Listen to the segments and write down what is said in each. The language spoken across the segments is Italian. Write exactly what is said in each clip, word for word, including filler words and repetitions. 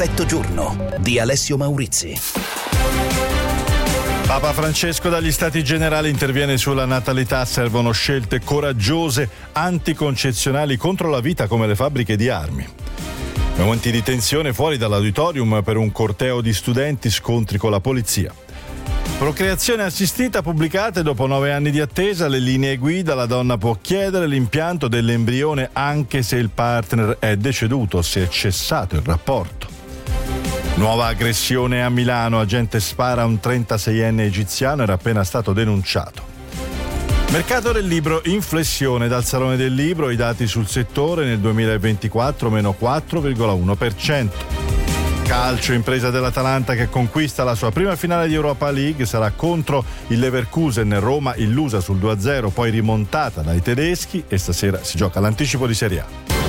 Perfetto giorno di Alessio Maurizi. Papa Francesco dagli Stati Generali interviene sulla natalità. Servono scelte coraggiose, anticoncezionali contro la vita come le fabbriche di armi. Momenti di tensione fuori dall'auditorium per un corteo di studenti, scontri con la polizia. Procreazione assistita pubblicate dopo nove anni di attesa, le linee guida, la donna può chiedere l'impianto dell'embrione anche se il partner è deceduto, se è cessato il rapporto. Nuova aggressione a Milano, agente spara a un trentaseienne egiziano, era appena stato denunciato. Mercato del libro in flessione, dal Salone del Libro i dati sul settore nel duemilaventiquattro meno quattro virgola uno per cento. Calcio, impresa dell'Atalanta che conquista la sua prima finale di Europa League, sarà contro il Leverkusen. Roma illusa sul due a zero, poi rimontata dai tedeschi e stasera si gioca l'anticipo di Serie A.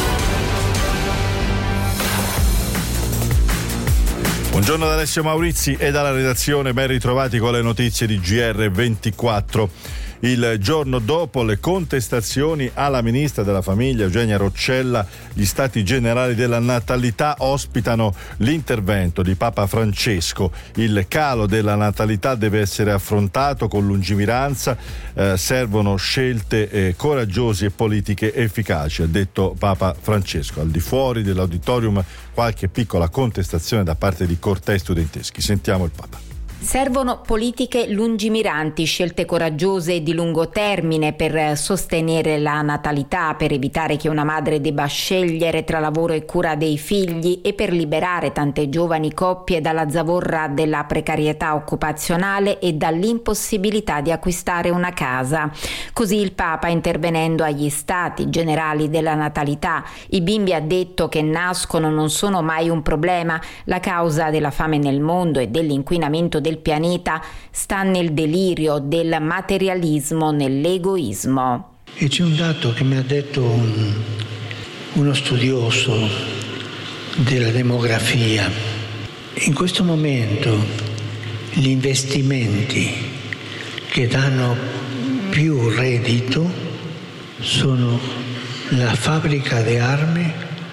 Buongiorno da Alessio Maurizi e dalla redazione, ben ritrovati con le notizie di G R ventiquattro. Il giorno dopo le contestazioni alla ministra della Famiglia Eugenia Roccella, gli Stati Generali della Natalità ospitano l'intervento di Papa Francesco. Il calo della natalità deve essere affrontato con lungimiranza, eh, servono scelte eh, coraggiose e politiche efficaci, ha detto Papa Francesco. Al di fuori dell'auditorium qualche piccola contestazione da parte di cortei studenteschi. Sentiamo il Papa. Servono politiche lungimiranti, scelte coraggiose e di lungo termine per sostenere la natalità, per evitare che una madre debba scegliere tra lavoro e cura dei figli e per liberare tante giovani coppie dalla zavorra della precarietà occupazionale e dall'impossibilità di acquistare una casa. Così il Papa, intervenendo agli Stati Generali della Natalità. I bimbi, ha detto, che nascono non sono mai un problema. La causa della fame nel mondo e dell'inquinamento del pianeta sta nel delirio del materialismo, nell'egoismo. E c'è un dato che mi ha detto un, uno studioso della demografia. In questo momento gli investimenti che danno più reddito sono la fabbrica di armi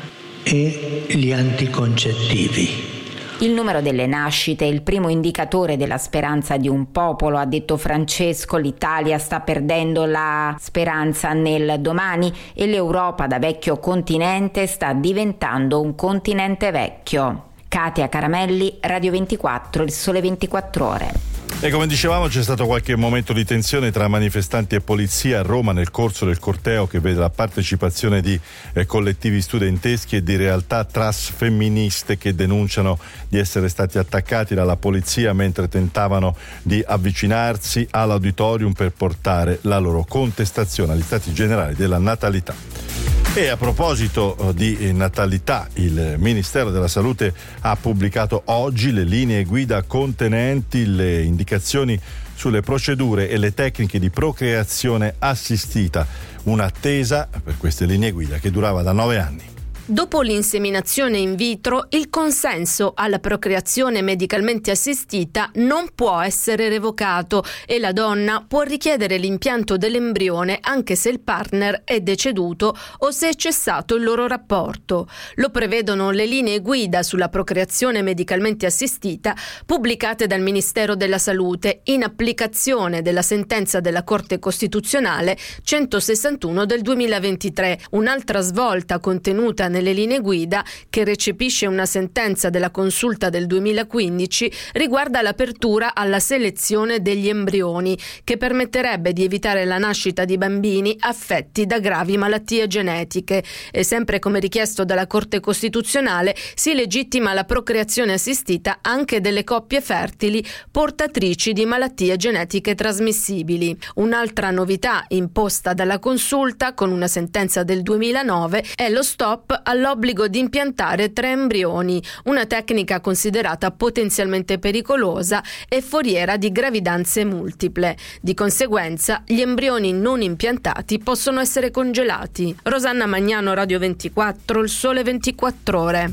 e gli anticoncettivi. Il numero delle nascite è il primo indicatore della speranza di un popolo, ha detto Francesco. L'Italia sta perdendo la speranza nel domani e l'Europa, da vecchio continente, sta diventando un continente vecchio. Katia Caramelli, Radio ventiquattro, Il Sole ventiquattro Ore. E come dicevamo, c'è stato qualche momento di tensione tra manifestanti e polizia a Roma nel corso del corteo che vede la partecipazione di eh, collettivi studenteschi e di realtà transfemministe che denunciano di essere stati attaccati dalla polizia mentre tentavano di avvicinarsi all'auditorium per portare la loro contestazione agli Stati Generali della Natalità. E a proposito di natalità, il Ministero della Salute ha pubblicato oggi le linee guida contenenti le indicazioni sulle procedure e le tecniche di procreazione assistita, un'attesa per queste linee guida che durava da nove anni. Dopo l'inseminazione in vitro, il consenso alla procreazione medicalmente assistita non può essere revocato e la donna può richiedere l'impianto dell'embrione anche se il partner è deceduto o se è cessato il loro rapporto. Lo prevedono le linee guida sulla procreazione medicalmente assistita pubblicate dal Ministero della Salute in applicazione della sentenza della Corte Costituzionale centosessantuno del duemilaventitré, un'altra svolta contenuta nel nelle linee guida, che recepisce una sentenza della Consulta del duemilaquindici, riguarda l'apertura alla selezione degli embrioni, che permetterebbe di evitare la nascita di bambini affetti da gravi malattie genetiche. E sempre come richiesto dalla Corte Costituzionale, si legittima la procreazione assistita anche delle coppie fertili portatrici di malattie genetiche trasmissibili. Un'altra novità imposta dalla Consulta con una sentenza del duemilanove è lo stop all'obbligo di impiantare tre embrioni, una tecnica considerata potenzialmente pericolosa e foriera di gravidanze multiple. Di conseguenza, gli embrioni non impiantati possono essere congelati. Rosanna Magnano, Radio ventiquattro, Il Sole ventiquattro Ore.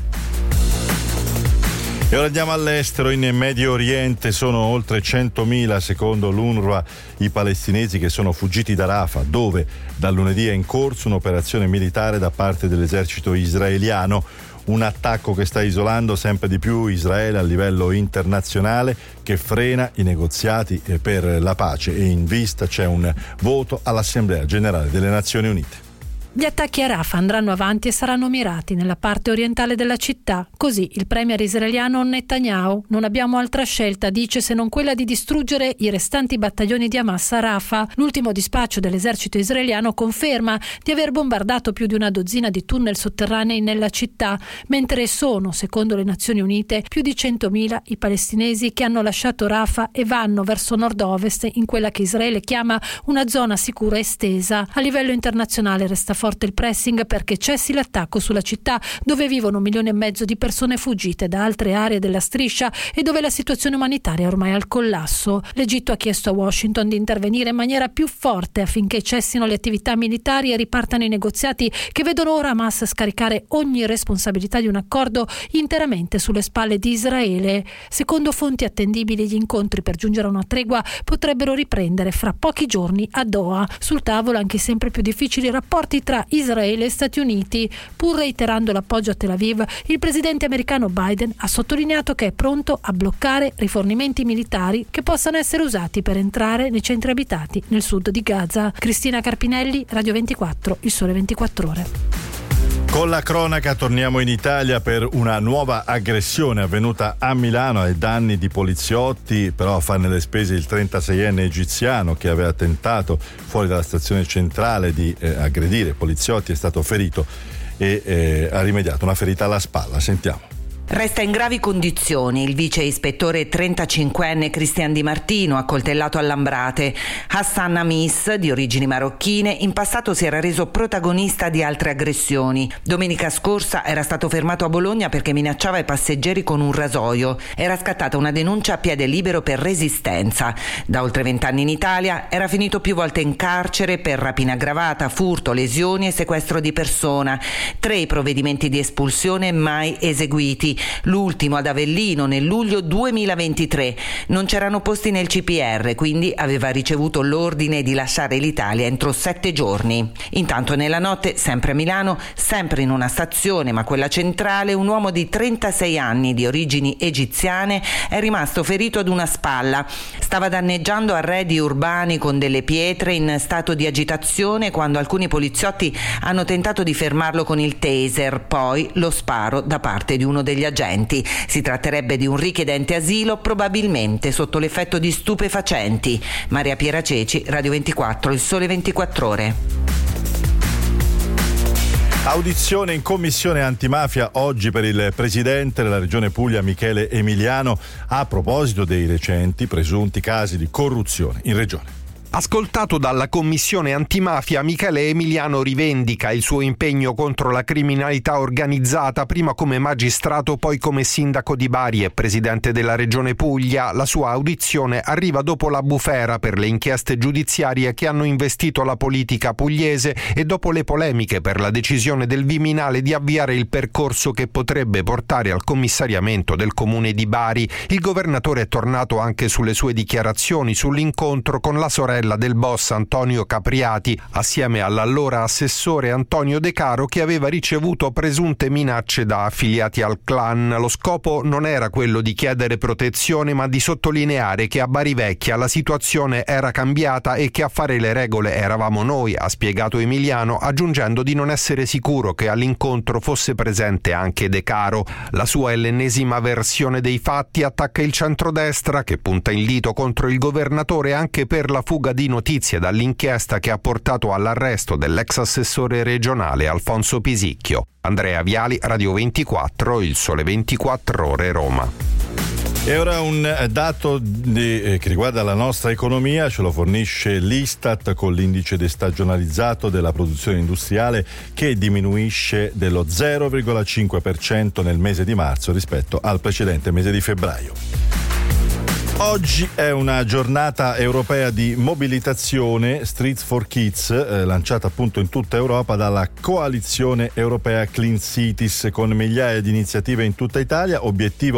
E ora andiamo all'estero. In Medio Oriente sono oltre centomila, secondo l'UNRWA, i palestinesi che sono fuggiti da Rafah, dove da lunedì è in corso un'operazione militare da parte dell'esercito israeliano. un attacco che sta isolando sempre di più Israele a livello internazionale, che frena i negoziati per la pace, e in vista c'è un voto all'Assemblea Generale delle Nazioni Unite. Gli attacchi a Rafah andranno avanti e saranno mirati nella parte orientale della città. Così il premier israeliano Netanyahu: non abbiamo altra scelta, dice, se non quella di distruggere i restanti battaglioni di Hamas a Rafah. L'ultimo dispaccio dell'esercito israeliano conferma di aver bombardato più di una dozzina di tunnel sotterranei nella città, mentre sono, secondo le Nazioni Unite, più di centomila i palestinesi che hanno lasciato Rafah e vanno verso nord-ovest in quella che Israele chiama una zona sicura estesa. A livello internazionale resta forte il pressing perché cessi l'attacco sulla città, dove vivono un milione e mezzo di persone fuggite da altre aree della striscia e dove la situazione umanitaria è ormai al collasso. L'Egitto ha chiesto a Washington di intervenire in maniera più forte affinché cessino le attività militari e ripartano i negoziati che vedono ora Hamas scaricare ogni responsabilità di un accordo interamente sulle spalle di Israele. Secondo fonti attendibili, gli incontri per giungere a una tregua potrebbero riprendere fra pochi giorni a Doha. Sul tavolo anche i sempre più difficili rapporti tra Israele e Stati Uniti. Pur reiterando l'appoggio a Tel Aviv, il presidente americano Biden ha sottolineato che è pronto a bloccare rifornimenti militari che possano essere usati per entrare nei centri abitati nel sud di Gaza. Cristina Carpinelli, Radio ventiquattro, Il Sole ventiquattro Ore. Con la cronaca torniamo in Italia per una nuova aggressione avvenuta a Milano ai danni di poliziotti, però a farne le spese il trentaseienne egiziano che aveva tentato fuori dalla stazione centrale di eh, aggredire poliziotti, è stato ferito e eh, ha rimediato una ferita alla spalla. Sentiamo. Resta in gravi condizioni il vice ispettore trentacinquenne Cristian Di Martino, accoltellato a Lambrate. Hassan Amis, di origini marocchine, in passato si era reso protagonista di altre aggressioni. Domenica scorsa era stato fermato a Bologna perché minacciava i passeggeri con un rasoio. Era scattata una denuncia a piede libero per resistenza. Da oltre vent'anni in Italia era finito più volte in carcere per rapina aggravata, furto, lesioni e sequestro di persona. Tre i provvedimenti di espulsione mai eseguiti. L'ultimo ad Avellino nel luglio duemilaventitré. Non c'erano posti nel C P R, quindi aveva ricevuto l'ordine di lasciare l'Italia entro sette giorni. Intanto nella notte, sempre a Milano, sempre in una stazione, ma quella centrale, un uomo di trentasei anni di origini egiziane è rimasto ferito ad una spalla. Stava danneggiando arredi urbani con delle pietre in stato di agitazione quando alcuni poliziotti hanno tentato di fermarlo con il taser, poi lo sparo da parte di uno degli agenti. Si tratterebbe di un richiedente asilo, probabilmente sotto l'effetto di stupefacenti. Maria Piera Ceci, Radio ventiquattro, Il Sole ventiquattro Ore. Audizione in commissione antimafia oggi per il presidente della regione Puglia Michele Emiliano a proposito dei recenti presunti casi di corruzione in regione. Ascoltato dalla commissione antimafia, Michele Emiliano rivendica il suo impegno contro la criminalità organizzata, prima come magistrato, poi come sindaco di Bari e presidente della regione Puglia. La sua audizione arriva dopo la bufera per le inchieste giudiziarie che hanno investito la politica pugliese e dopo le polemiche per la decisione del Viminale di avviare il percorso che potrebbe portare al commissariamento del comune di Bari. Il governatore è tornato anche sulle sue dichiarazioni sull'incontro con la sorella del boss Antonio Capriati, assieme all'allora assessore Antonio De Caro, che aveva ricevuto presunte minacce da affiliati al clan. Lo scopo non era quello di chiedere protezione, ma di sottolineare che a Bari Vecchia la situazione era cambiata e che a fare le regole eravamo noi, ha spiegato Emiliano, aggiungendo di non essere sicuro che all'incontro fosse presente anche De Caro. La sua è l'ennesima versione dei fatti, attacca il centrodestra che punta il dito contro il governatore anche per la fuga di notizie dall'inchiesta che ha portato all'arresto dell'ex assessore regionale Alfonso Pisicchio. Andrea Viali, Radio ventiquattro, Il Sole ventiquattro Ore, Roma. E ora un dato di, eh, che riguarda la nostra economia, ce lo fornisce l'Istat con l'indice destagionalizzato della produzione industriale che diminuisce dello zero virgola cinque per cento nel mese di marzo rispetto al precedente mese di febbraio. Oggi è una giornata europea di mobilitazione Streets for Kids, eh, lanciata appunto in tutta Europa dalla coalizione europea Clean Cities, con migliaia di iniziative in tutta Italia. Obiettivo: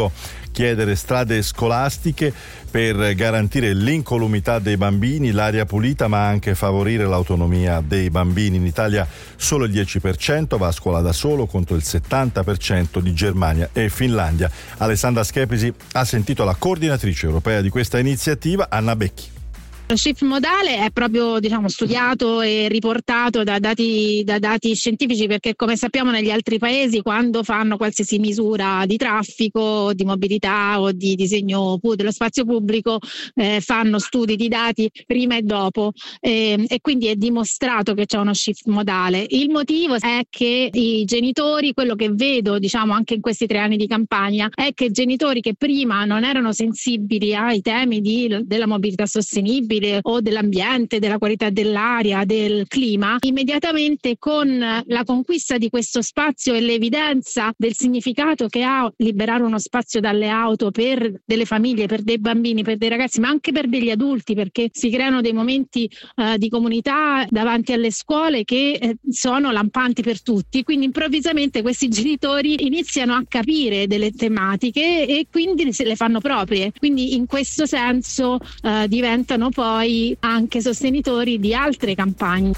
chiedere strade scolastiche per garantire l'incolumità dei bambini, l'aria pulita, ma anche favorire l'autonomia dei bambini. In Italia solo il dieci per cento va a scuola da solo contro il settanta per cento di Germania e Finlandia. Alessandra Schepisi ha sentito la coordinatrice europea di questa iniziativa, Anna Becchi. Lo shift modale è proprio diciamo, studiato e riportato da dati, da dati scientifici, perché come sappiamo negli altri paesi quando fanno qualsiasi misura di traffico, di mobilità o di disegno dello spazio pubblico eh, fanno studi di dati prima e dopo eh, e quindi è dimostrato che c'è uno shift modale. Il motivo è che i genitori, quello che vedo diciamo anche in questi tre anni di campagna, è che genitori che prima non erano sensibili ai temi di, della mobilità sostenibile o dell'ambiente, della qualità dell'aria, del clima, immediatamente con la conquista di questo spazio e l'evidenza del significato che ha liberare uno spazio dalle auto per delle famiglie, per dei bambini, per dei ragazzi, ma anche per degli adulti, perché si creano dei momenti uh, di comunità davanti alle scuole che eh, sono lampanti per tutti. Quindi improvvisamente questi genitori iniziano a capire delle tematiche e quindi se le fanno proprie. Quindi in questo senso uh, diventano poi poi anche sostenitori di altre campagne.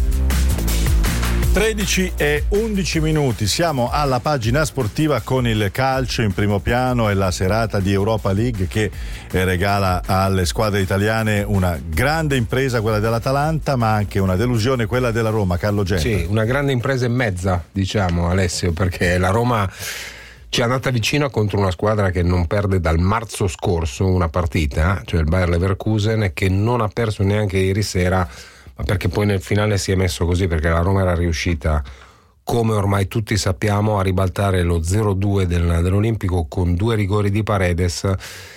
tredici e undici minuti, siamo alla pagina sportiva con il calcio in primo piano e la serata di Europa League che regala alle squadre italiane una grande impresa, quella dell'Atalanta, ma anche una delusione, quella della Roma. Carlo Genta. Sì, una grande impresa e mezza, diciamo, Alessio, perché la Roma ci è andata vicino contro una squadra che non perde dal marzo scorso una partita, cioè il Bayer Leverkusen, che non ha perso neanche ieri sera, ma perché poi nel finale si è messo così, perché la Roma era riuscita, come ormai tutti sappiamo, a ribaltare lo zero due del, dell'Olimpico con due rigori di Paredes,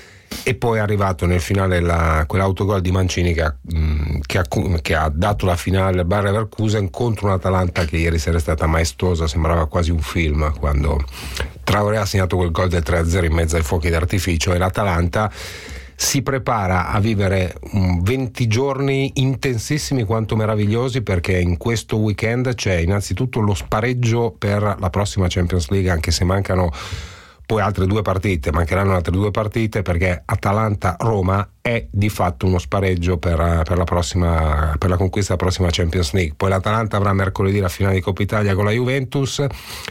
e poi è arrivato nel finale la, quell'autogol di Mancini che ha, mh, che, ha, che ha dato la finale al Bayer Leverkusen contro un'Atalanta che ieri sera è stata maestosa, sembrava quasi un film quando Traoré ha segnato quel gol del tre a zero in mezzo ai fuochi d'artificio, e l'Atalanta si prepara a vivere venti giorni intensissimi quanto meravigliosi, perché in questo weekend c'è innanzitutto lo spareggio per la prossima Champions League, anche se mancano poi altre due partite, mancheranno altre due partite, perché Atalanta-Roma è di fatto uno spareggio per, per la prossima, per la conquista della prossima Champions League. Poi l'Atalanta avrà mercoledì la finale di Coppa Italia con la Juventus,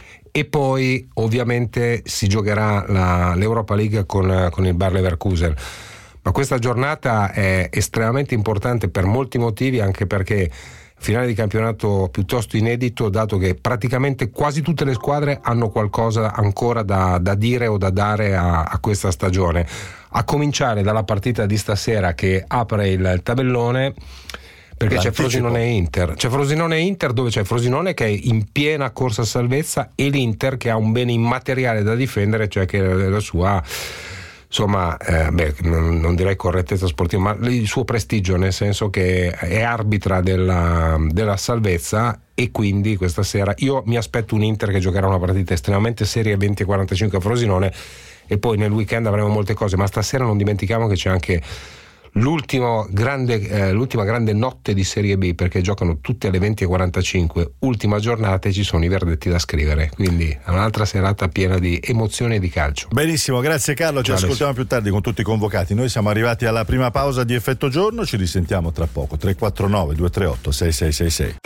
e poi ovviamente si giocherà la, l'Europa League con, con il Bayer Leverkusen. Ma questa giornata è estremamente importante per molti motivi, anche perché finale di campionato piuttosto inedito, dato che praticamente quasi tutte le squadre hanno qualcosa ancora da, da dire o da dare a, a questa stagione, a cominciare dalla partita di stasera che apre il tabellone, perché l'anticipo. C'è Frosinone e Inter c'è Frosinone e Inter dove c'è Frosinone che è in piena corsa a salvezza e l'Inter che ha un bene immateriale da difendere, cioè che la sua insomma, eh, beh, non, non direi correttezza sportiva, ma il suo prestigio, nel senso che è arbitra della, della salvezza, e quindi questa sera io mi aspetto un Inter che giocherà una partita estremamente seria, venti e quarantacinque a Frosinone, e poi nel weekend avremo molte cose, ma stasera non dimentichiamo che c'è anche l'ultimo grande, eh, l'ultima grande notte di Serie B, perché giocano tutte alle venti e quarantacinque, ultima giornata, e ci sono i verdetti da scrivere, quindi è un'altra serata piena di emozioni e di calcio. Benissimo, grazie Carlo, ci Ciao, ascoltiamo adesso. Più tardi con tutti i convocati. Noi siamo arrivati alla prima pausa di Effetto Giorno, ci risentiamo tra poco. Tre quattro nove due tre otto sei sei sei sei.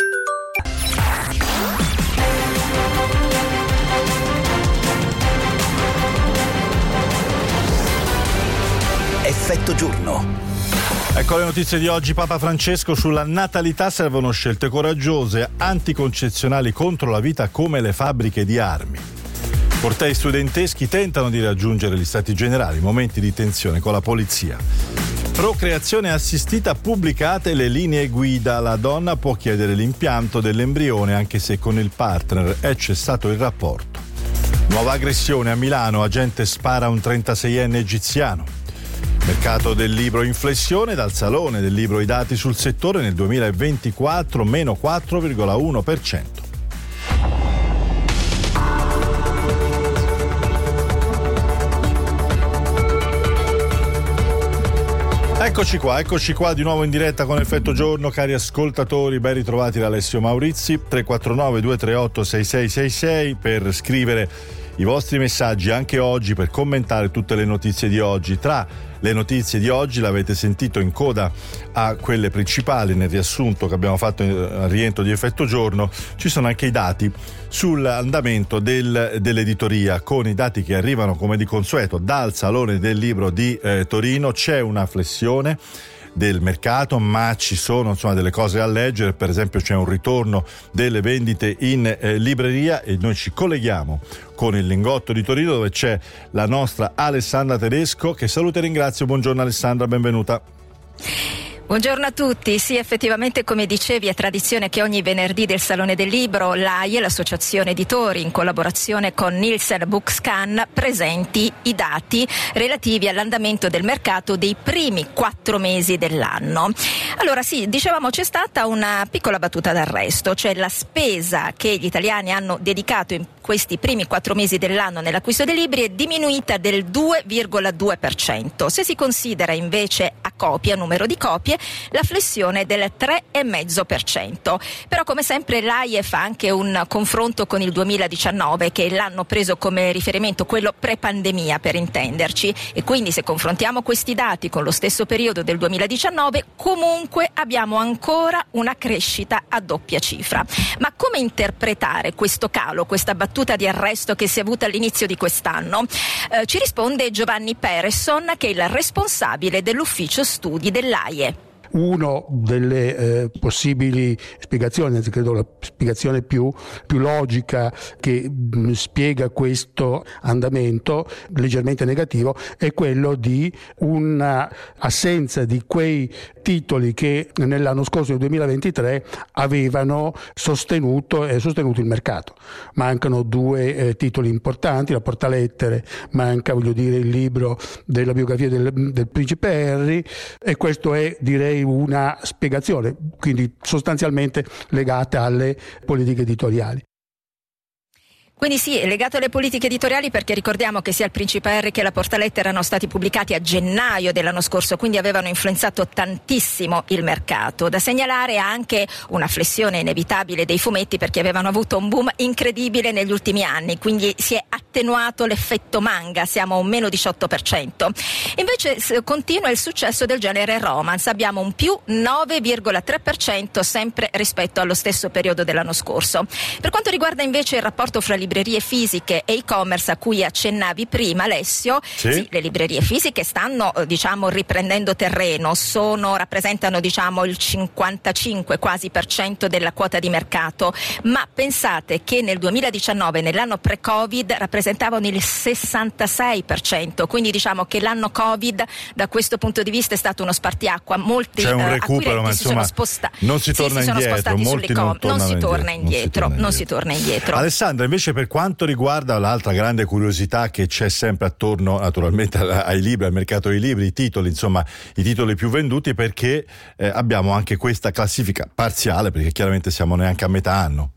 Effetto Giorno. Ecco le notizie di oggi. Papa Francesco: sulla natalità servono scelte coraggiose, anticoncezionali contro la vita come le fabbriche di armi. Cortei studenteschi tentano di raggiungere gli stati generali, momenti di tensione con la polizia. Procreazione assistita, pubblicate le linee guida, la donna può chiedere l'impianto dell'embrione anche se con il partner è cessato il rapporto. Nuova aggressione a Milano, agente spara a un trentaseienne egiziano. Mercato del libro in flessione, dal Salone del Libro i dati sul settore nel duemilaventiquattro meno quattro virgola uno per cento. Eccoci qua, eccoci qua di nuovo in diretta con Effetto Giorno, cari ascoltatori, ben ritrovati da Alessio Maurizi. Tre quattro nove due tre otto sei sei sei sei per scrivere i vostri messaggi anche oggi per commentare tutte le notizie di oggi. Tra le notizie di oggi, l'avete sentito in coda a quelle principali nel riassunto che abbiamo fatto al rientro di Effetto Giorno, ci sono anche i dati sull'andamento del, dell'editoria, con i dati che arrivano come di consueto dal Salone del Libro di eh, Torino. C'è una flessione del mercato, ma ci sono insomma delle cose a leggere. Per esempio c'è un ritorno delle vendite in eh, libreria, e noi ci colleghiamo con il Lingotto di Torino, dove c'è la nostra Alessandra Tedesco, che saluto e ringrazio. Buongiorno Alessandra, benvenuta. Buongiorno a tutti. Sì, effettivamente, come dicevi, è tradizione che ogni venerdì del Salone del Libro l'A I E, l'Associazione Editori, in collaborazione con Nielsen Bookscan, presenti i dati relativi all'andamento del mercato dei primi quattro mesi dell'anno. Allora sì, dicevamo, c'è stata una piccola battuta d'arresto, cioè la spesa che gli italiani hanno dedicato in questi primi quattro mesi dell'anno nell'acquisto dei libri è diminuita del due virgola due per cento. Se si considera invece a copia, numero di copie, la flessione è del tre virgola cinque per cento. Però come sempre l'A I E fa anche un confronto con il duemiladiciannove, che è l'anno preso come riferimento, quello pre-pandemia per intenderci, e quindi se confrontiamo questi dati con lo stesso periodo del duemiladiciannove, comunque abbiamo ancora una crescita a doppia cifra. Ma come interpretare questo calo, questa battuta di arresto che si è avuta all'inizio di quest'anno? Eh, ci risponde Giovanni Peresson, che è il responsabile dell'ufficio studi dell'A I E. Uno delle eh, possibili spiegazioni, anzi credo la spiegazione più, più logica che mh, spiega questo andamento leggermente negativo, è quello di una assenza di quei titoli che nell'anno scorso, nel duemilaventitré, avevano sostenuto e sostenuto il mercato. Mancano due eh, titoli importanti, la Portalettere, manca, voglio dire, il libro della biografia del, del principe Harry, e questo è, direi, una spiegazione, quindi sostanzialmente legata alle politiche editoriali. Quindi sì, è legato alle politiche editoriali, perché ricordiamo che sia il Principe Harry che la Portalettere erano stati pubblicati a gennaio dell'anno scorso, quindi avevano influenzato tantissimo il mercato. Da segnalare anche una flessione inevitabile dei fumetti, perché avevano avuto un boom incredibile negli ultimi anni, quindi si è attenuato l'effetto manga, siamo a un meno diciotto per cento. Invece continua il successo del genere romance, abbiamo un più nove virgola tre per cento sempre rispetto allo stesso periodo dell'anno scorso. Per quanto riguarda invece il rapporto fra librerie fisiche e e-commerce a cui accennavi prima, Alessio, sì. Sì, le librerie fisiche stanno diciamo riprendendo terreno, sono rappresentano diciamo il cinquantacinque quasi per cento della quota di mercato, ma pensate che nel duemiladiciannove, nell'anno pre-Covid, rappresentavano il sessantasei per cento, quindi diciamo che l'anno Covid da questo punto di vista è stato uno spartiacqua. Molti C'è un recupero, ma si insomma sono sposta- non si torna sì, indietro, si molti non, non si torna indietro, indietro, non si torna indietro. Alessandra, invece, per quanto riguarda l'altra grande curiosità che c'è sempre attorno naturalmente ai libri, al mercato dei libri, i titoli, insomma i titoli più venduti, perché eh, abbiamo anche questa classifica parziale, perché chiaramente siamo neanche a metà anno.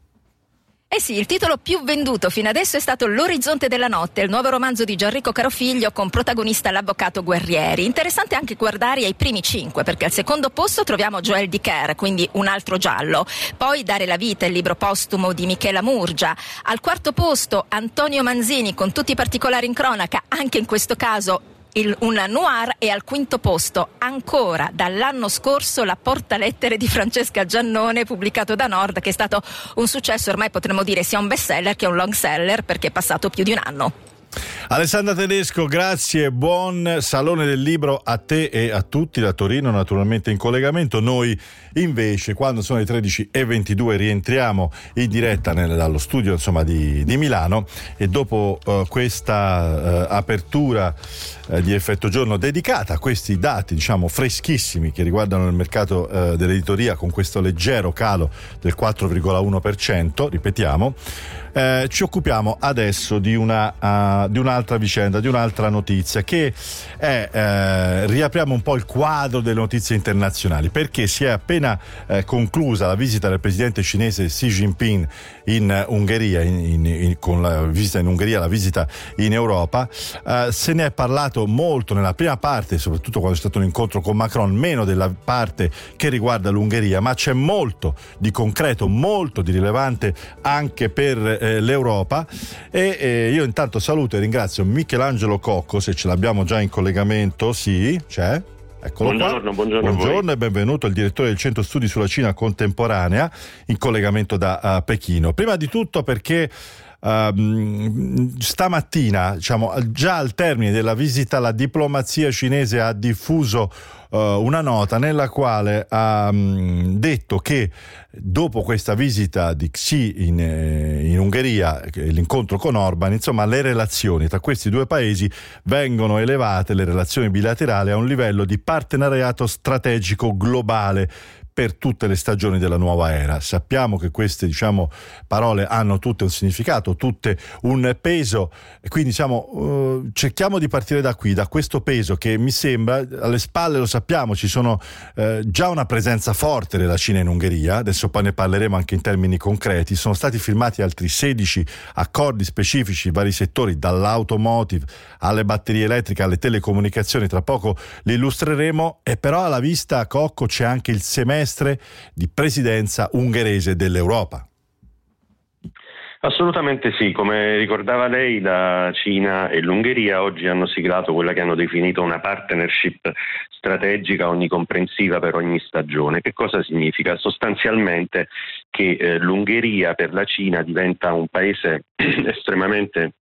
Eh sì, il titolo più venduto fino adesso è stato L'orizzonte della notte, il nuovo romanzo di Gianrico Carofiglio con protagonista l'avvocato Guerrieri. Interessante anche guardare ai primi cinque, perché al secondo posto troviamo Joël Dicker, quindi un altro giallo. Poi Dare la vita, il libro postumo di Michela Murgia. Al quarto posto Antonio Manzini con tutti i particolari in cronaca, anche in questo caso Il, un noir. E al quinto posto, ancora dall'anno scorso, La Portalettere di Francesca Giannone, pubblicato da Nord, che è stato un successo, ormai potremmo dire sia un best seller che un long seller, perché è passato più di un anno. Alessandra Tedesco, grazie, buon Salone del Libro a te e a tutti da Torino, naturalmente in collegamento. Noi invece, quando sono le tredici e ventidue, rientriamo in diretta nel, dallo studio insomma di, di Milano, e dopo uh, questa uh, apertura uh, di Effetto Giorno dedicata a questi dati diciamo freschissimi che riguardano il mercato uh, dell'editoria, con questo leggero calo del quattro virgola uno per cento, ripetiamo, uh, ci occupiamo adesso di una uh, di un'altra un'altra vicenda, di un'altra notizia, che è, eh, riapriamo un po' il quadro delle notizie internazionali, perché si è appena eh, conclusa la visita del presidente cinese Xi Jinping in Ungheria, in, in, in, con la visita in Ungheria, la visita in Europa. Eh, se ne è parlato molto nella prima parte, soprattutto quando c'è stato un incontro con Macron, meno della parte che riguarda l'Ungheria, ma c'è molto di concreto, molto di rilevante anche per eh, l'Europa. E eh, io intanto saluto e ringrazio Michelangelo Cocco, se ce l'abbiamo già in collegamento. Sì, c'è. Eccolo buongiorno, qua. buongiorno, buongiorno e benvenuto il direttore del Centro Studi sulla Cina Contemporanea, in collegamento da uh, Pechino. Prima di tutto perché Uh, stamattina, diciamo, già al termine della visita, la diplomazia cinese ha diffuso uh, una nota nella quale ha um, detto che dopo questa visita di Xi in, eh, in Ungheria, l'incontro con Orban, insomma, le relazioni tra questi due paesi vengono elevate, le relazioni bilaterali, a un livello di partenariato strategico globale per tutte le stagioni della nuova era. Sappiamo che queste, diciamo, parole hanno tutte un significato, tutte un peso, e quindi diciamo uh, cerchiamo di partire da qui, da questo peso che mi sembra alle spalle, lo sappiamo, ci sono uh, già una presenza forte della Cina in Ungheria, adesso poi ne parleremo anche in termini concreti. Sono stati firmati altri sedici accordi specifici in vari settori, dall'automotive alle batterie elettriche alle telecomunicazioni, tra poco li illustreremo. E però alla vista, Cocco, c'è anche il semestre di presidenza ungherese dell'Europa. Assolutamente sì, come ricordava lei, la Cina e l'Ungheria oggi hanno siglato quella che hanno definito una partnership strategica onnicomprensiva per ogni stagione. Che cosa significa? Sostanzialmente che eh, l'Ungheria per la Cina diventa un paese estremamente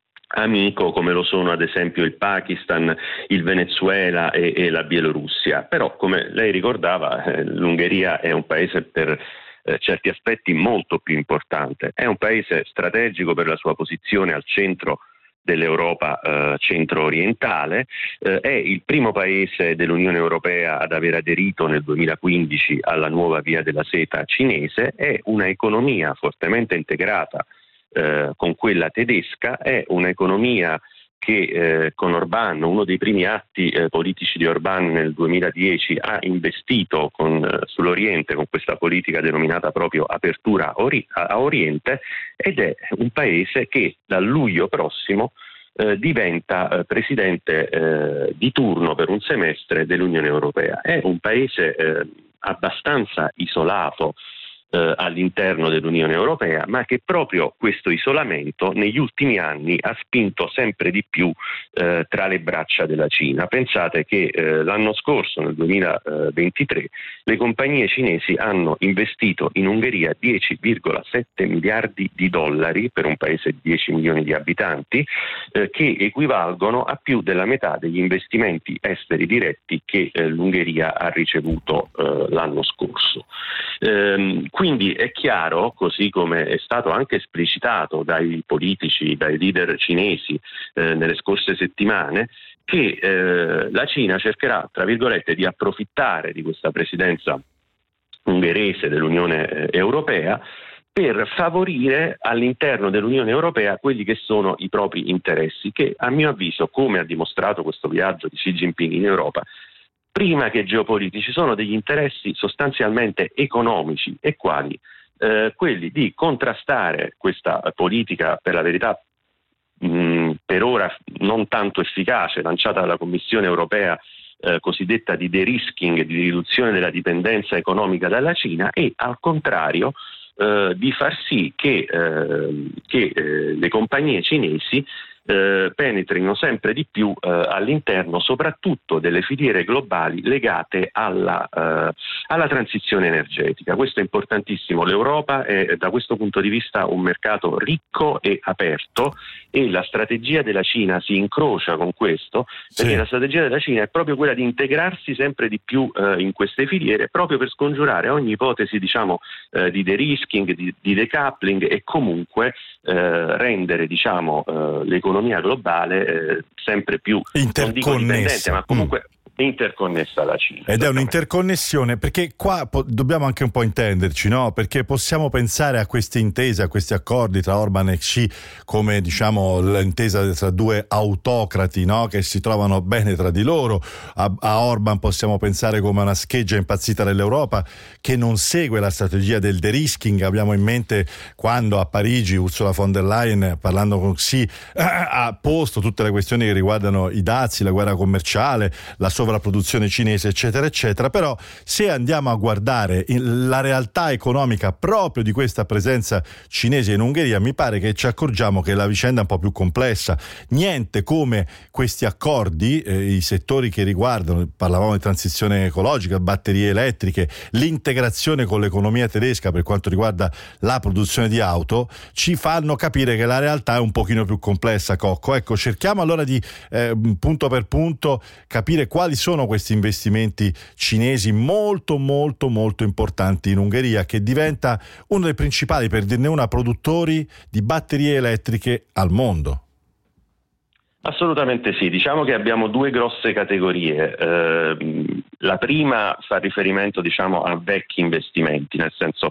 amico, come lo sono ad esempio il Pakistan, il Venezuela e, e la Bielorussia. Però, come lei ricordava, eh, l'Ungheria è un paese per eh, certi aspetti molto più importante. È un paese strategico per la sua posizione al centro dell'Europa eh, centro-orientale, eh, è il primo paese dell'Unione Europea ad aver aderito nel duemilaquindici alla nuova via della seta cinese, è una economia fortemente integrata Eh, con quella tedesca, è un'economia che eh, con Orbán, uno dei primi atti eh, politici di Orbán nel duemiladieci, ha investito con, eh, sull'Oriente con questa politica denominata proprio apertura ori- a Oriente, ed è un paese che dal luglio prossimo eh, diventa eh, presidente eh, di turno per un semestre dell'Unione Europea. È un paese eh, abbastanza isolato Eh, all'interno dell'Unione Europea, ma che proprio questo isolamento negli ultimi anni ha spinto sempre di più eh, tra le braccia della Cina. Pensate che eh, l'anno scorso, nel duemilaventitré, le compagnie cinesi hanno investito in Ungheria dieci virgola sette miliardi di dollari per un paese di dieci milioni di abitanti, eh, che equivalgono a più della metà degli investimenti esteri diretti che eh, l'Ungheria ha ricevuto eh, l'anno scorso. Ehm, Quindi è chiaro, così come è stato anche esplicitato dai politici, dai leader cinesi eh, nelle scorse settimane, che eh, la Cina cercherà, tra virgolette, di approfittare di questa presidenza ungherese dell'Unione eh, Europea per favorire all'interno dell'Unione Europea quelli che sono i propri interessi, che a mio avviso, come ha dimostrato questo viaggio di Xi Jinping in Europa, prima che geopolitici sono degli interessi sostanzialmente economici, e quali? Eh, quelli di contrastare questa politica, per la verità mh, per ora non tanto efficace, lanciata dalla Commissione europea, eh, cosiddetta di de-risking, di riduzione della dipendenza economica dalla Cina, e al contrario eh, di far sì che, eh, che eh, le compagnie cinesi Eh, penetrino sempre di più eh, all'interno soprattutto delle filiere globali legate alla, eh, alla transizione energetica. Questo è importantissimo. L'Europa è da questo punto di vista un mercato ricco e aperto, e la strategia della Cina si incrocia con questo, perché sì. La strategia della Cina è proprio quella di integrarsi sempre di più eh, in queste filiere, proprio per scongiurare ogni ipotesi, diciamo, eh, di de-risking, di, di decoupling, e comunque eh, rendere, diciamo, eh, l'economia globale eh, sempre più, non dico dipendente, ma comunque mm. interconnessa alla Cina. Ed è un'interconnessione, perché qua po- dobbiamo anche un po' intenderci, no? Perché possiamo pensare a queste intese, a questi accordi tra Orban e Xi come, diciamo, l'intesa tra due autocrati, no? Che si trovano bene tra di loro. A, a Orban possiamo pensare come una scheggia impazzita dell'Europa che non segue la strategia del de-risking. Abbiamo in mente quando a Parigi Ursula von der Leyen, parlando con Xi, ha posto tutte le questioni che riguardano i dazi, la guerra commerciale, la sovrapproduzione cinese, eccetera eccetera. Però se andiamo a guardare la realtà economica proprio di questa presenza cinese in Ungheria, mi pare che ci accorgiamo che la vicenda è un po' più complessa. Niente come questi accordi, eh, i settori che riguardano, parlavamo di transizione ecologica, batterie elettriche, l'integrazione con l'economia tedesca per quanto riguarda la produzione di auto, ci fanno capire che la realtà è un pochino più complessa, Cocco. Ecco, cerchiamo allora di eh, punto per punto capire quali sono questi investimenti cinesi molto molto molto importanti in Ungheria, che diventa uno dei principali, per dirne una, produttori di batterie elettriche al mondo. Assolutamente sì, diciamo che abbiamo due grosse categorie. Eh, la prima fa riferimento, diciamo, a vecchi investimenti, nel senso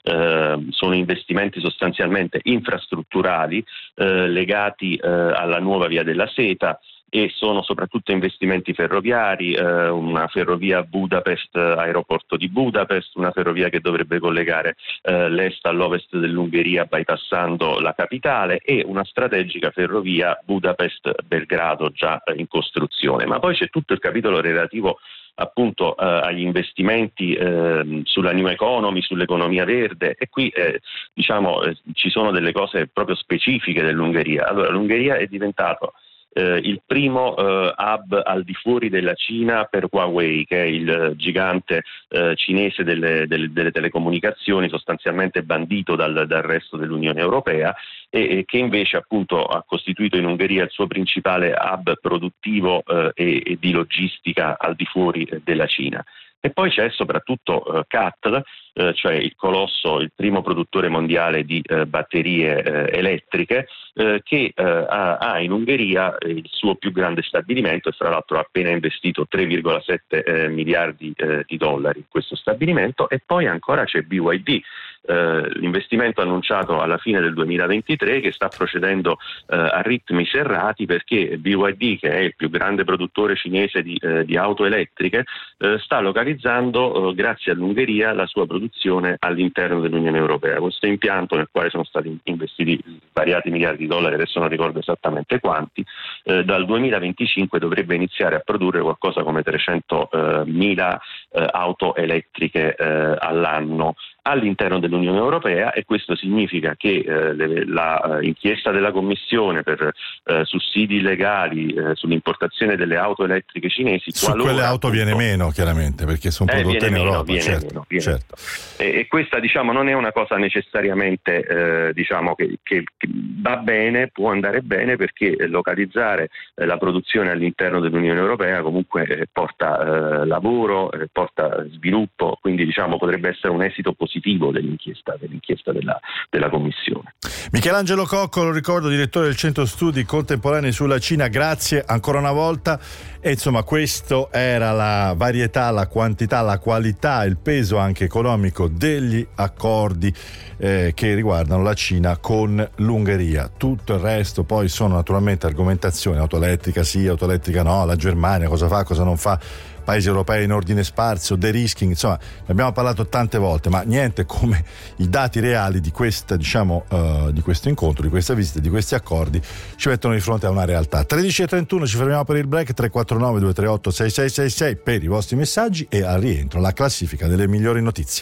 eh, sono investimenti sostanzialmente infrastrutturali eh, legati eh, alla nuova via della seta, e sono soprattutto investimenti ferroviari, eh, una ferrovia Budapest, aeroporto di Budapest, una ferrovia che dovrebbe collegare eh, l'est all'ovest dell'Ungheria bypassando la capitale, e una strategica ferrovia Budapest-Belgrado già eh, in costruzione. Ma poi c'è tutto il capitolo relativo appunto eh, agli investimenti eh, sulla new economy, sull'economia verde, e qui eh, diciamo eh, ci sono delle cose proprio specifiche dell'Ungheria. Allora, l'Ungheria è diventato Eh, il primo eh, hub al di fuori della Cina per Huawei, che è il eh, gigante eh, cinese delle, delle, delle telecomunicazioni, sostanzialmente bandito dal, dal resto dell'Unione Europea, e, e che invece appunto ha costituito in Ungheria il suo principale hub produttivo eh, e, e di logistica al di fuori eh, della Cina. E poi c'è soprattutto eh, C A T L, eh, cioè il colosso, il primo produttore mondiale di eh, batterie eh, elettriche, eh, che eh, ha, ha in Ungheria eh, il suo più grande stabilimento, e fra l'altro ha appena investito tre virgola sette eh, miliardi eh, di dollari in questo stabilimento. E poi ancora c'è B Y D, eh, l'investimento annunciato alla fine del duemilaventitré, che sta procedendo eh, a ritmi serrati, perché B Y D, che è il più grande produttore cinese di, eh, di auto elettriche, eh, sta localizzando, eh, grazie all'Ungheria, la sua produzione all'interno dell'Unione Europea. Questo impianto, nel quale sono stati investiti svariati miliardi di dollari, adesso non ricordo esattamente quanti, eh, dal duemilaventicinque dovrebbe iniziare a produrre qualcosa come trecentomila eh, auto elettriche eh, all'anno all'interno dell'Unione Europea, e questo significa che eh, le, la eh, inchiesta della Commissione per eh, sussidi illegali eh, sull'importazione delle auto elettriche cinesi, su quelle auto appunto, viene meno chiaramente, perché sono prodotte eh, in Europa, viene certo, meno, viene certo. E, e questa, diciamo, non è una cosa necessariamente eh, diciamo che, che, che va bene, può andare bene, perché localizzare eh, la produzione all'interno dell'Unione Europea comunque eh, porta eh, lavoro, eh, porta sviluppo, quindi diciamo potrebbe essere un esito positivo dell'inchiesta, dell'inchiesta della, della Commissione. Michelangelo Cocco, lo ricordo, direttore del Centro Studi Contemporanei sulla Cina, grazie ancora una volta. E insomma, questo era la varietà, la quantità, la qualità, il peso anche economico degli accordi eh, che riguardano la Cina con l'Ungheria. Tutto il resto poi sono naturalmente argomentazioni: auto elettrica sì, auto elettrica no, la Germania cosa fa, cosa non fa, paesi europei in ordine sparso, de-risking, insomma ne abbiamo parlato tante volte, ma niente come i dati reali di questa, diciamo, uh, di questo incontro, di questa visita, di questi accordi ci mettono di fronte a una realtà. tredici e trentuno, ci fermiamo per il break. Tre quattro nove due tre otto sei sei sei sei per i vostri messaggi, e al rientro la classifica delle migliori notizie.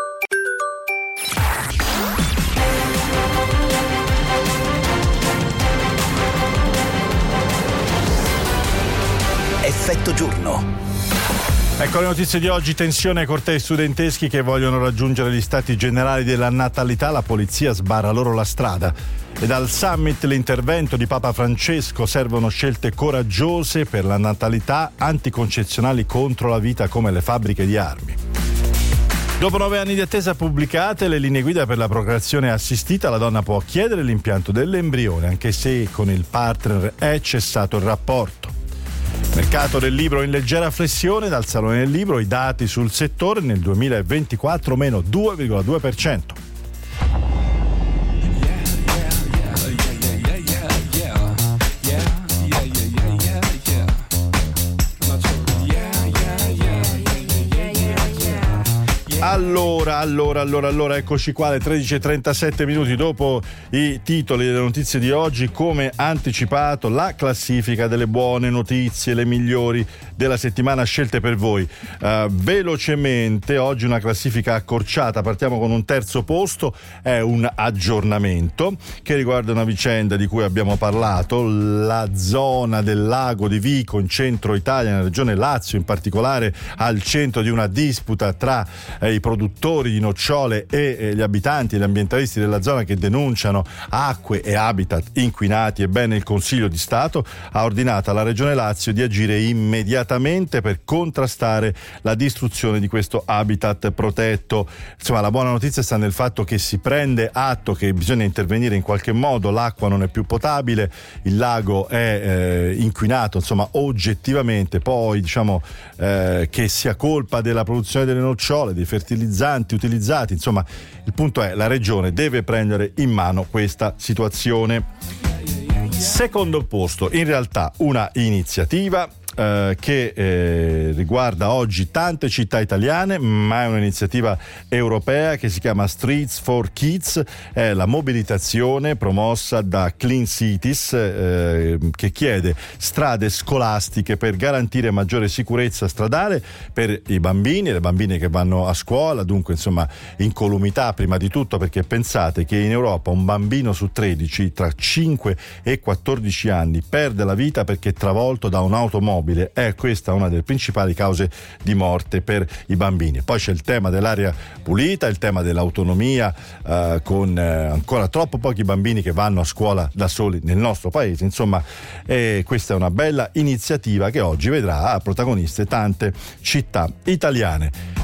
Effetto giorno. Ecco le notizie di oggi: tensione ai cortei studenteschi che vogliono raggiungere gli stati generali della natalità, la polizia sbarra loro la strada. E dal summit l'intervento di Papa Francesco: servono scelte coraggiose per la natalità, anticoncezionali contro la vita come le fabbriche di armi. Dopo nove anni di attesa pubblicate le linee guida per la procreazione assistita, la donna può chiedere l'impianto dell'embrione anche se con il partner è cessato il rapporto. Mercato del libro in leggera flessione dal Salone del Libro, i dati sul settore nel duemilaventiquattro meno due virgola due per cento. Allora, allora, allora, allora, eccoci qua alle tredici e trentasette minuti dopo i titoli delle notizie di oggi. Come anticipato, la classifica delle buone notizie, le migliori della settimana scelte per voi. Uh, velocemente, oggi una classifica accorciata, partiamo con un terzo posto, è un aggiornamento che riguarda una vicenda di cui abbiamo parlato, la zona del lago di Vico in centro Italia, nella regione Lazio, in particolare al centro di una disputa tra eh, i produttori di nocciole e eh, gli abitanti e gli ambientalisti della zona che denunciano acque e habitat inquinati. Ebbene, il Consiglio di Stato ha ordinato alla Regione Lazio di agire immediatamente per contrastare la distruzione di questo habitat protetto. Insomma, la buona notizia sta nel fatto che si prende atto che bisogna intervenire in qualche modo, l'acqua non è più potabile, il lago è eh, inquinato, insomma, oggettivamente. Poi diciamo eh, che sia colpa della produzione delle nocciole, dei fertilizzanti utilizzati, insomma, il punto è la regione deve prendere in mano questa situazione. Secondo posto, in realtà una iniziativa eh, che eh, riguarda oggi tante città italiane, ma è un'iniziativa europea che si chiama Streets for Kids, è la mobilitazione promossa da Clean Cities eh, che chiede strade scolastiche per garantire maggiore sicurezza stradale per i bambini e le bambine che vanno a scuola, dunque insomma incolumità prima di tutto, perché pensate che in Europa un bambino su tredici tra cinque e quattordici anni perde la vita perché è travolto da un'automobile. È questa una delle principali cause di morte per i bambini. Poi c'è il tema dell'aria pulita, il tema dell'autonomia eh, con eh, ancora troppo pochi bambini che vanno a scuola da soli nel nostro paese. Insomma, eh, questa è una bella iniziativa che oggi vedrà protagoniste tante città italiane.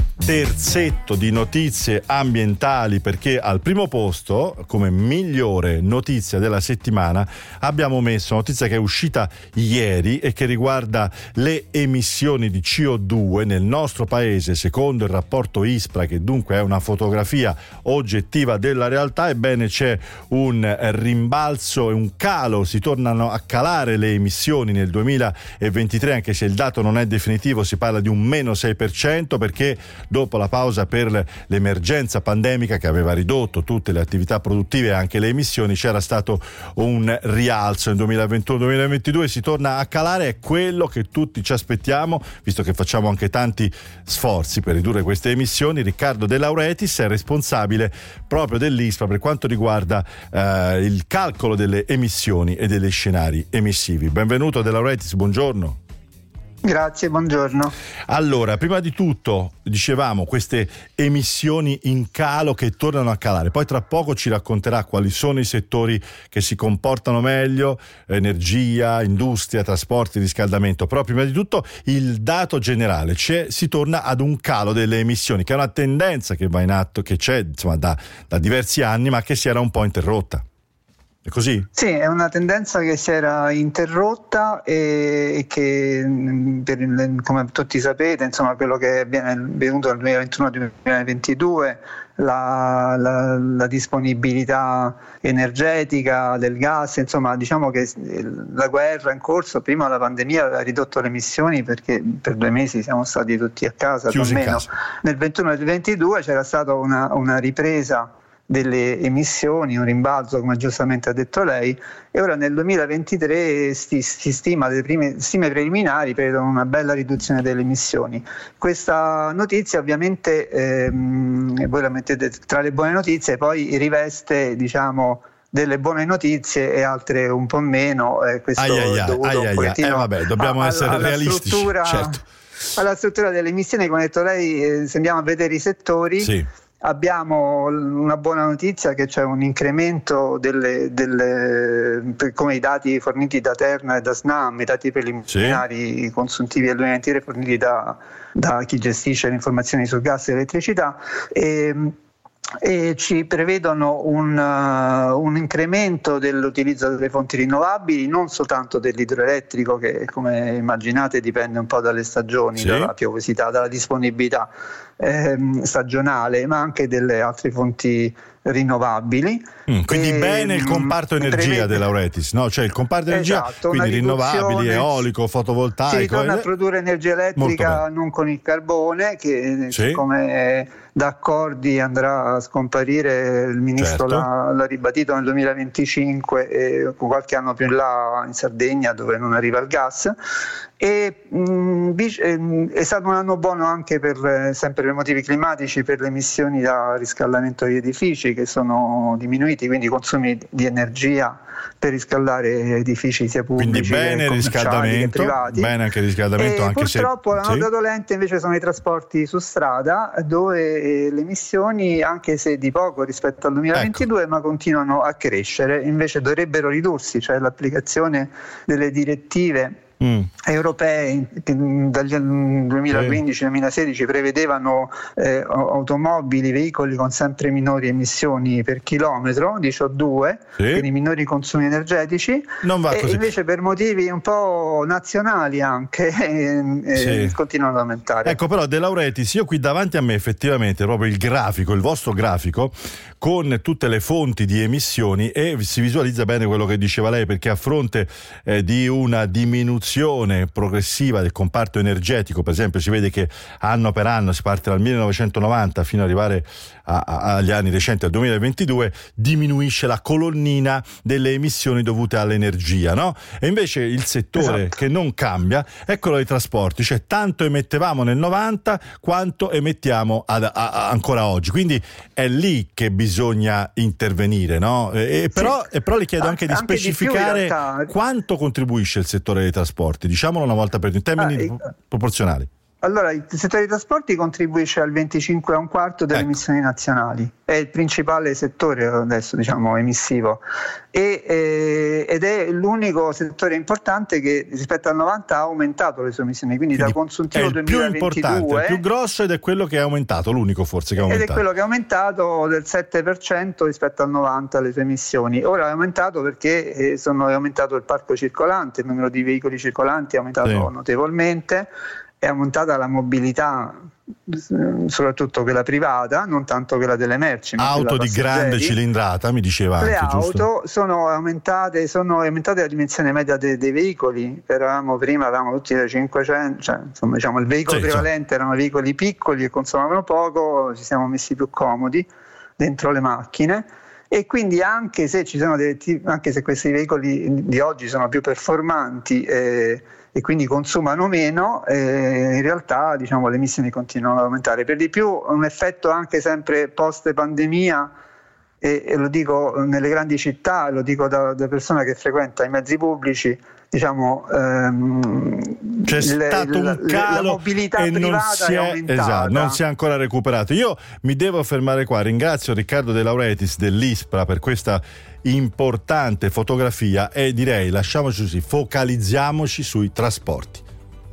Terzetto di notizie ambientali, perché al primo posto, come migliore notizia della settimana, abbiamo messo una notizia che è uscita ieri e che riguarda le emissioni di C O due nel nostro paese, secondo il rapporto ISPRA, che dunque è una fotografia oggettiva della realtà. Ebbene, c'è un rimbalzo e un calo, si tornano a calare le emissioni nel duemilaventitré, anche se il dato non è definitivo, si parla di un meno sei per cento, perché dopo la pausa per l'emergenza pandemica che aveva ridotto tutte le attività produttive e anche le emissioni, c'era stato un rialzo. Nel duemilaventuno duemilaventidue si torna a calare, è quello che tutti ci aspettiamo, visto che facciamo anche tanti sforzi per ridurre queste emissioni. Riccardo De Laurentiis è responsabile proprio dell'ISPRA per quanto riguarda eh, il calcolo delle emissioni e degli scenari emissivi. Benvenuto De Laurentiis, buongiorno. Grazie, buongiorno. Allora, prima di tutto, dicevamo, queste emissioni in calo che tornano a calare, poi tra poco ci racconterà quali sono i settori che si comportano meglio, energia, industria, trasporti, riscaldamento, però prima di tutto il dato generale, c'è, si torna ad un calo delle emissioni, che è una tendenza che va in atto, che c'è insomma da, da diversi anni, ma che si era un po' interrotta. È così? Sì, è una tendenza che si era interrotta e che, per, come tutti sapete, insomma, quello che è avvenuto nel duemilaventuno duemilaventidue, la, la, la disponibilità energetica del gas, insomma, diciamo che la guerra in corso, prima la pandemia aveva ridotto le emissioni perché per due mesi siamo stati tutti a casa, chiusi almeno. in casa. Nel ventuno e ventidue c'era stata una, una ripresa delle emissioni, un rimbalzo come giustamente ha detto lei, e ora nel duemilaventitré si, si stima, le prime stime preliminari prevedono una bella riduzione delle emissioni. Questa notizia ovviamente ehm, voi la mettete tra le buone notizie, poi riveste, diciamo, delle buone notizie e altre un po' meno, eh, questo ai ai ai, è dovuto ai un ai pochettino ai, eh, vabbè, dobbiamo a, essere alla realistici, struttura, certo. alla struttura delle emissioni. Come ha detto lei, eh, se andiamo a vedere i settori, sì. Abbiamo una buona notizia, che c'è un incremento delle, delle, come i dati forniti da Terna e da SNAM, i dati preliminari sì. consuntivi del duemilaventitré forniti da, da chi gestisce le informazioni su gas e elettricità, e e ci prevedono un, uh, un incremento dell'utilizzo delle fonti rinnovabili, non soltanto dell'idroelettrico, che come immaginate dipende un po' dalle stagioni, sì. dalla piovosità, dalla disponibilità ehm, stagionale, ma anche delle altre fonti rinnovabili. Mm, quindi e, bene il comparto energia prevede... De Laurentiis, no? Cioè il comparto energia, esatto, quindi rinnovabili, eolico, fotovoltaico. Si ritorna eh... a produrre energia elettrica non con il carbone, che sì. come da accordi andrà a scomparire, il ministro certo. l'ha, l'ha ribadito nel duemilaventicinque e qualche anno più in là in Sardegna, dove non arriva il gas. E mh, è stato un anno buono anche per, sempre per motivi climatici, per le emissioni da riscaldamento degli edifici, che sono diminuiti, quindi i consumi di energia per riscaldare edifici sia pubblici quindi bene che riscaldamento, che privati. Bene anche il riscaldamento, e anche purtroppo se la nota sì. dolente invece sono i trasporti su strada, dove le emissioni, anche se di poco rispetto al duemilaventidue, ecco. ma continuano a crescere, invece dovrebbero ridursi, cioè l'applicazione delle direttive Mm. europee che dal duemilaquindici duemilasedici prevedevano eh, automobili, veicoli con sempre minori emissioni per chilometro di C O due, sì. quindi minori consumi energetici. Non va e così. Invece per motivi un po' nazionali anche eh, sì. continuano ad aumentare. Ecco, però De Laurentiis, io qui davanti a me effettivamente proprio il grafico, il vostro grafico con tutte le fonti di emissioni, e si visualizza bene quello che diceva lei, perché a fronte eh, di una diminuzione progressiva del comparto energetico, per esempio si vede che anno per anno si parte dal millenovecentonovanta fino ad arrivare a, a, agli anni recenti, al duemilaventidue, diminuisce la colonnina delle emissioni dovute all'energia, no? E invece il settore esatto. che non cambia è quello dei trasporti, cioè tanto emettevamo nel novanta quanto emettiamo ad, a, a, ancora oggi, quindi è lì che bisogna intervenire, no? E, e però, sì. e però le chiedo anche, anche di specificare di più, quanto contribuisce il settore dei trasporti. Diciamolo una volta per tutti, in termini ah, proporzionali. Allora, il settore dei trasporti contribuisce al venticinque a un quarto delle ecco. emissioni nazionali, è il principale settore adesso, diciamo, emissivo, e, eh, ed è l'unico settore importante che rispetto al novanta ha aumentato le sue emissioni, quindi, quindi da consuntivo è il duemilaventidue più importante, il più grosso, ed è quello che è aumentato, l'unico forse che è aumentato. Ed è quello che è aumentato del sette per cento rispetto al novanta le sue emissioni. Ora è aumentato perché eh, sono, è aumentato il parco circolante, il numero di veicoli circolanti è aumentato sì. notevolmente. È aumentata la mobilità, soprattutto quella privata, non tanto quella delle merci. Ma auto di grande cilindrata, mi diceva le anche, auto giusto? sono aumentate, sono aumentate la dimensione media dei, dei veicoli. Eravamo prima, avevamo tutti le cinquecento, cioè insomma diciamo il veicolo sì, prevalente sì. erano veicoli piccoli che consumavano poco, ci siamo messi più comodi dentro le macchine. E quindi anche se ci sono dei, anche se questi veicoli di oggi sono più performanti eh, e quindi consumano meno, eh, in realtà diciamo le emissioni continuano ad aumentare. Per di più un effetto anche sempre post pandemia, e, e lo dico nelle grandi città, lo dico da, da persona che frequenta i mezzi pubblici, diciamo ehm, c'è le, stato un la, calo la mobilità e privata non si è, è aumentata. Esatto, non si è ancora recuperato. Io mi devo fermare qua, ringrazio Riccardo De Laurentiis dell'ISPRA per questa importante fotografia e direi lasciamoci così, focalizziamoci sui trasporti.